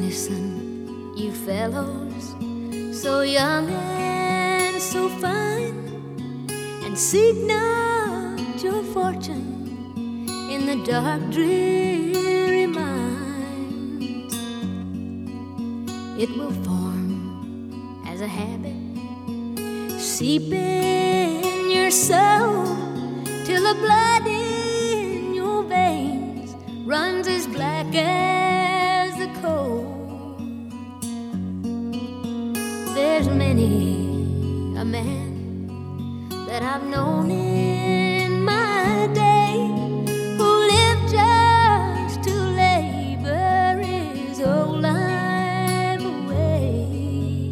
listen, you fellows, so young and so fine, and seek not your fortune in the dark, dreary mines. It will form as a habit, seep in your soul, till the blood in your veins runs as black as the coal. There's many a man that I've known in my day who lived just to labor his whole life away,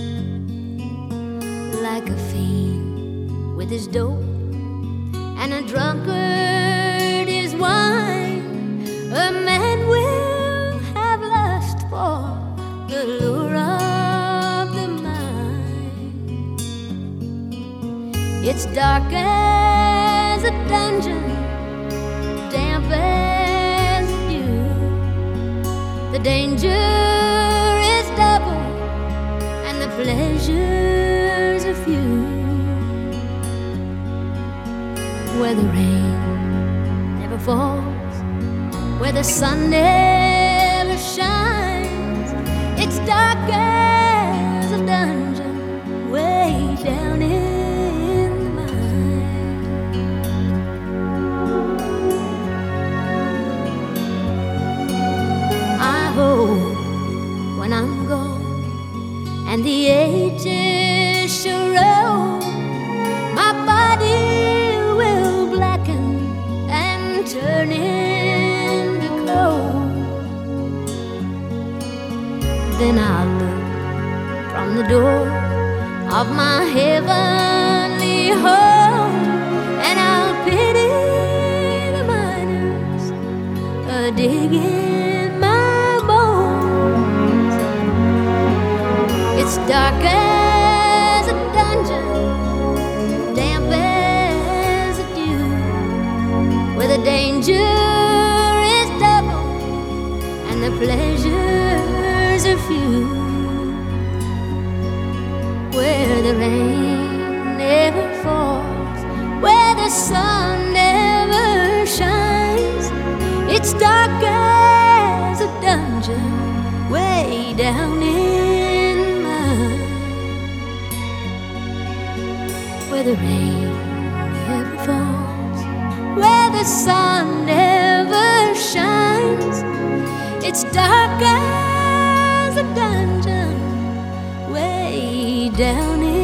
like a fiend with his dope and a drunkard his wine. A man will have lust for the lure of the mind. It's dark as a dungeon, damp as dew. The danger is double and the pleasures are few. Where the rain never falls, where the sun never shines, it's dark as a dungeon way down in the mine. I hope when I'm gone and the ages shall roll, my body will blacken and turn into coal. Then I'll look from the door of my heavenly home, and I'll pity the miners digging my bones. It's dark as a dungeon, damp as a dew, where the danger is double and the pleasures are few. Where the rain never falls, where the sun never shines, it's dark as a dungeon way down in mine. Where the rain never falls, where the sun never shines, it's dark as a dungeon way down in